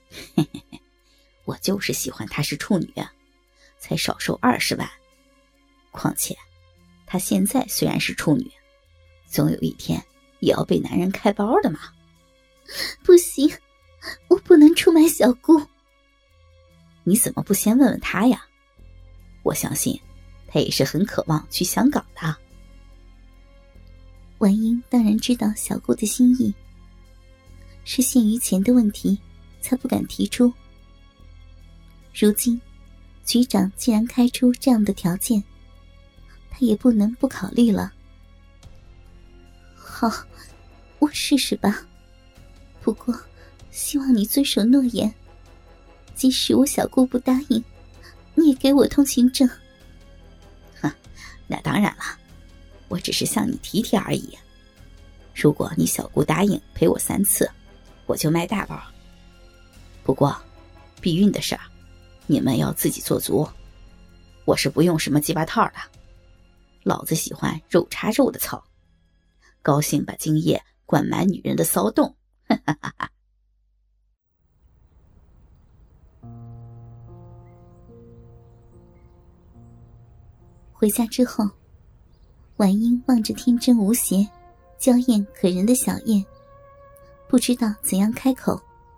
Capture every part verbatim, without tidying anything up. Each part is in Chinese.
嘿嘿嘿，我就是喜欢她是处女啊，才少收二十万。况且她现在虽然是处女，总有一天也要被男人开包的嘛。 不行，我不能出卖小姑。 你怎么不先问问她呀？我相信她也是很渴望去香港的。 婉英当然知道小姑的心意，是限于钱的问题才不敢提出。如今局长既然开出这样的条件，他也不能不考虑了。好，我试试吧。不过希望你遵守诺言，即使我小姑不答应，你也给我通行证。 哼，那当然了，我只是向你提提而已。如果你小姑答应陪我三次，我就卖大包。不过避孕的事儿你们要自己做足，我是不用什么鸡巴套的，老子喜欢肉插肉的操，高兴把精液灌满女人的骚洞。哈哈哈哈。 回家之后，婉英望着天真无邪、娇艳可人的小燕，不知道怎样开口。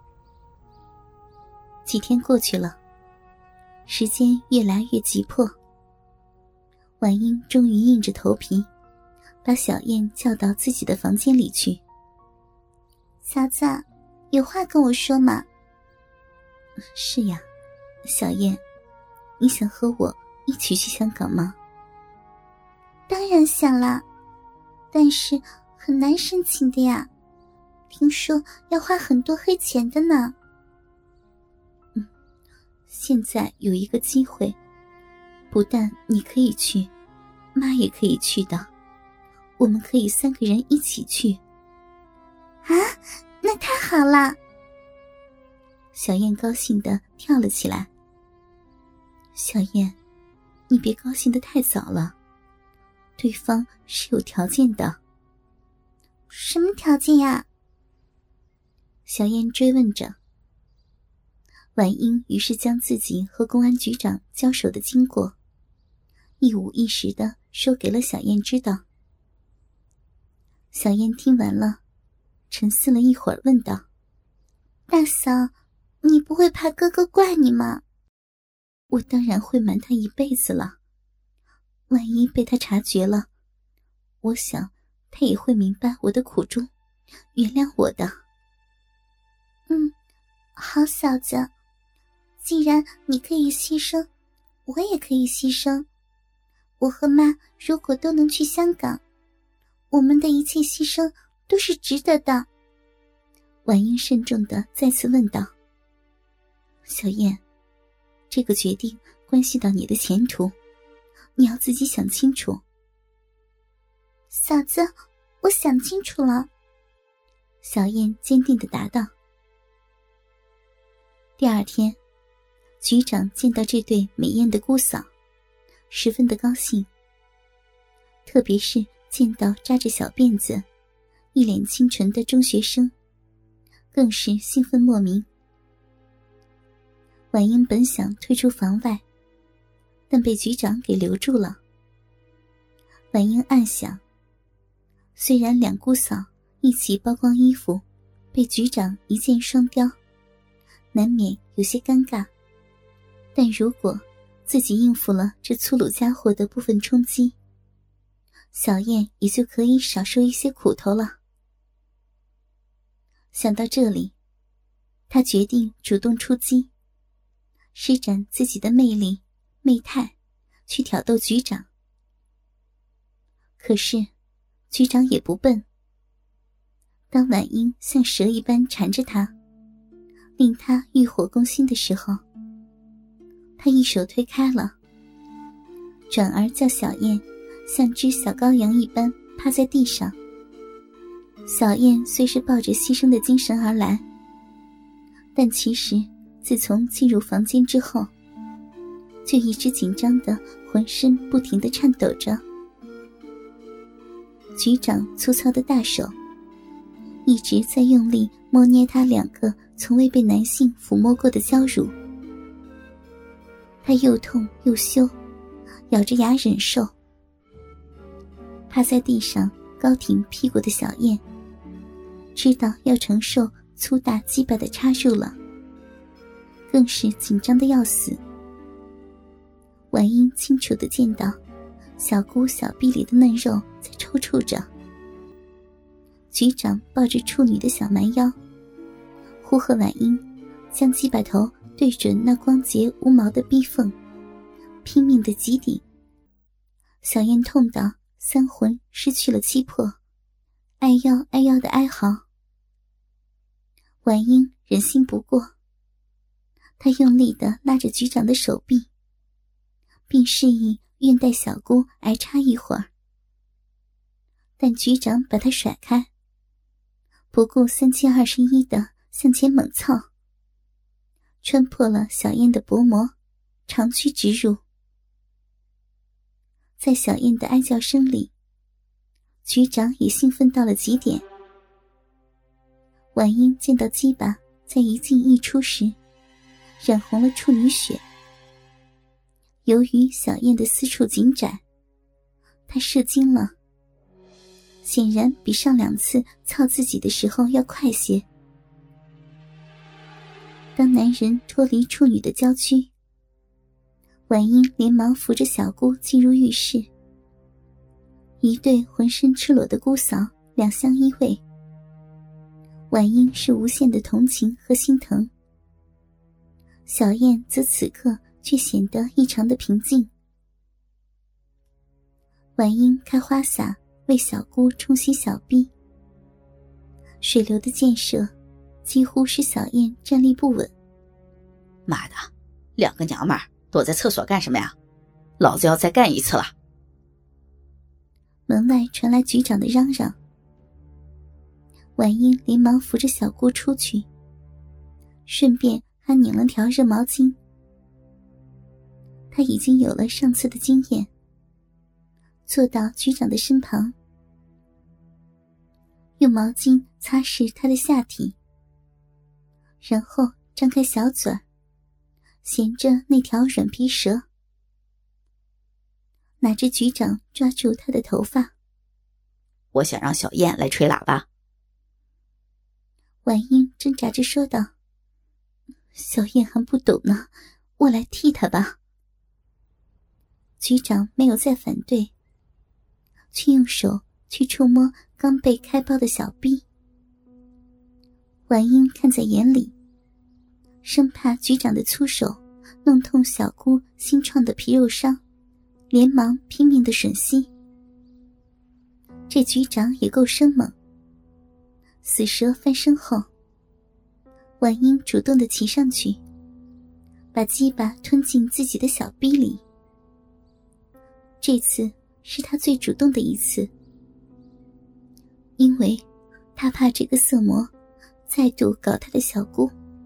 几天过去了，时间越来越急迫。婉英终于硬着头皮，把小燕叫到自己的房间里去。 嫂子，有话跟我说嘛。 是呀，小燕，你想和我一起去香港吗？ 当然想了，但是很难申请的呀，听说要花很多黑钱的呢。 嗯，现在有一个机会，不但你可以去，妈也可以去的，我们可以三个人一起去。 啊，那太好了！ 小燕高兴地跳了起来。小燕，你别高兴得太早了，对方是有条件的。 什么条件呀？ 小燕追问着。婉英于是将自己和公安局长交手的经过一五一十地说给了小燕知道。小燕听完了，沉思了一会儿问道： 大嫂，你不会怕哥哥怪你吗？ 我当然会瞒他一辈子了，万一被他察觉了，我想他也会明白我的苦衷，原谅我的。 嗯，好嫂子，既然你可以牺牲，我也可以牺牲。我和妈如果都能去香港，我们的一切牺牲都是值得的。 婉英慎重地再次问道：小燕，这个决定关系到你的前途，你要自己想清楚。 嫂子，我想清楚了。 小燕坚定地答道。第二天，局长见到这对美艳的姑嫂，十分的高兴，特别是见到扎着小辫子、一脸清纯的中学生，更是兴奋莫名。婉英本想退出房外，但被局长给留住了。婉英暗想，虽然两姑嫂一起剥光衣服，被局长一箭双雕，难免有些尴尬，但如果自己应付了这粗鲁家伙的部分冲击，小燕也就可以少受一些苦头了。想到这里，她决定主动出击，施展自己的魅力媚态，去挑逗局长。可是局长也不笨，当婉英像蛇一般缠着他，令他欲火攻心的时候，他一手推开了，转而叫小燕像只小羔羊一般趴在地上。小燕虽是抱着牺牲的精神而来，但其实自从进入房间之后，就一直紧张的浑身不停地颤抖着。局长粗糙的大手一直在用力摸捏她两个从未被男性抚摸过的娇乳。他又痛又羞，咬着牙忍受。趴在地上高挺屁股的小燕知道要承受粗大鸡巴的插入了，更是紧张的要死。婉英清楚地见到小姑小臂里的嫩肉在抽搐着，局长抱着处女的小蛮腰，呼喝婉英将鸡巴头对准那光洁无毛的逼缝，拼命的挤顶。小燕痛到三魂失去了气魄，哎呦哎呦的哀嚎。婉英忍心不过，她用力地拉着局长的手臂，并示意愿带小姑挨插一会儿。但局长把她甩开，不顾三七二十一的向前猛操，穿破了小燕的薄膜，长驱直入。在小燕的哀叫声里，局长也兴奋到了极点。婉英见到鸡巴在一进一出时染红了处女血，由于小燕的私处紧窄，她射精了，显然比上两次操自己的时候要快些。当男人脱离处女的娇躯，婉英连忙扶着小姑进入浴室。一对浑身赤裸的姑嫂两相依偎，婉英是无限的同情和心疼，小燕则此刻却显得异常的平静。婉英开花洒为小姑冲洗小臂，水流的溅射几乎使小燕站立不稳。 妈的，两个娘们儿躲在厕所干什么呀？老子要再干一次了。 门外传来局长的嚷嚷。婉英连忙扶着小姑出去，顺便还拧了条热毛巾。她已经有了上次的经验，坐到局长的身旁，用毛巾擦拭他的下体，然后张开小嘴，衔着那条软皮蛇，拿着局长抓住他的头发。 我想让小燕来吹喇叭。 婉英挣扎着说道，小燕还不懂呢，我来替她吧。局长没有再反对，却用手去触摸刚被开包的小臂。婉英看在眼里，生怕局长的粗手弄痛小姑新创的皮肉伤，连忙拼命的吮吸。这局长也够生猛，死蛇翻身后，婉英主动地骑上去，把鸡巴吞进自己的小逼里。这次是她最主动的一次，因为她怕这个色魔再度搞她的小姑。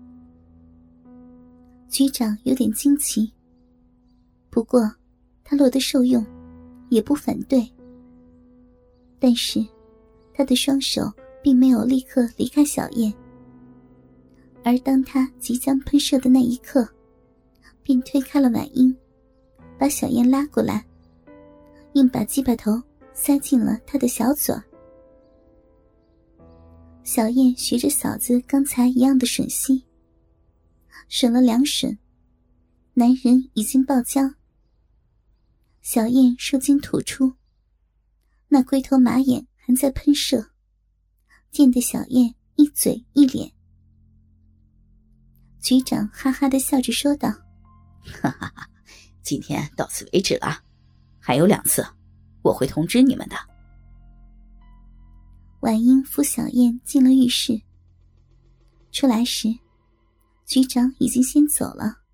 局长有点惊奇，不过他落得受用，也不反对。但是他的双手并没有立刻离开小燕，而当他即将喷射的那一刻，便推开了婉英，把小燕拉过来，硬把鸡巴头塞进了他的小嘴。小燕学着嫂子刚才一样的吮吸，吮了两吮，男人已经爆浆，小燕受惊吐出，那龟头马眼还在喷射，溅得小燕一嘴一脸。局长哈哈地笑着说道， 哈哈哈，今天到此为止了，还有两次，我会通知你们的。 婉英扶小燕进了浴室，出来时局长已经先走了。